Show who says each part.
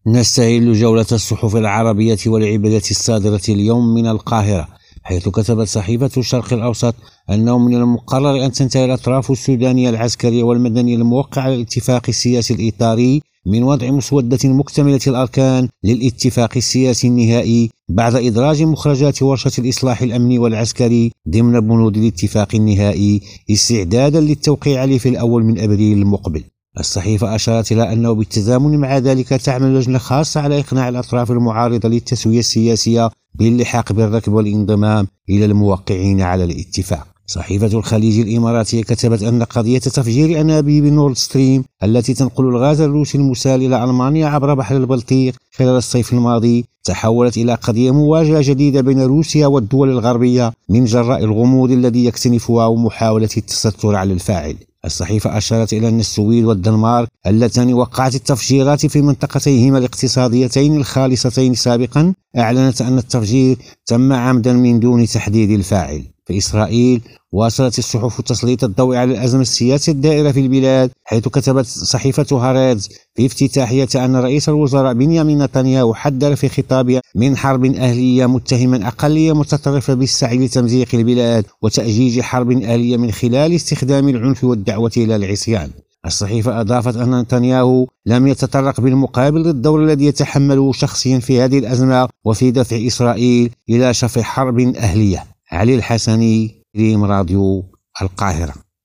Speaker 1: نستهل جولة الصحف العربية والعبرية الصادرة اليوم من القاهرة، حيث كتبت صحيفة الشرق الأوسط أنه من المقرر أن تنتهي الأطراف السودانية العسكرية والمدنية الموقعة على الاتفاق السياسي الإطاري من وضع مسودة مكتملة الأركان للاتفاق السياسي النهائي بعد إدراج مخرجات ورشة الإصلاح الأمني والعسكري ضمن بنود الاتفاق النهائي استعدادا للتوقيع عليه في الأول من أبريل المقبل. الصحيفة أشارت إلى أنه بالتزامن مع ذلك تعمل لجنة خاصة على إقناع الأطراف المعارضة للتسوية السياسية باللحاق بالركب والانضمام إلى الموقعين على الاتفاق. صحيفة الخليج الإماراتية كتبت أن قضية تفجير أنابيب نورد ستريم التي تنقل الغاز الروسي المسال إلى ألمانيا عبر بحر البلطيق خلال الصيف الماضي تحولت إلى قضية مواجهة جديدة بين روسيا والدول الغربية من جراء الغموض الذي يكتنفها ومحاولة التستر على الفاعل. الصحيفة أشارت إلى أن السويد والدنمارك اللتان وقعت التفجيرات في منطقتيهما الاقتصاديتين الخالصتين سابقا أعلنت أن التفجير تم عمدا من دون تحديد الفاعل. في إسرائيل واصلت الصحف تسليط الضوء على الأزمة السياسية الدائرة في البلاد، حيث كتبت صحيفة هاريتز في افتتاحية أن رئيس الوزراء بنيامين نتنياهو حذر في خطابه من حرب أهلية، متهما أقلية متطرفة بالسعي لتمزيق البلاد وتأجيج حرب أهلية من خلال استخدام العنف والدعوة إلى العصيان. الصحيفة أضافت أن نتنياهو لم يتطرق بالمقابل للدور الذي يتحمله شخصيا في هذه الأزمة وفي دفع إسرائيل إلى شفع حرب أهلية. علي الحسني، ريم راديو، القاهرة.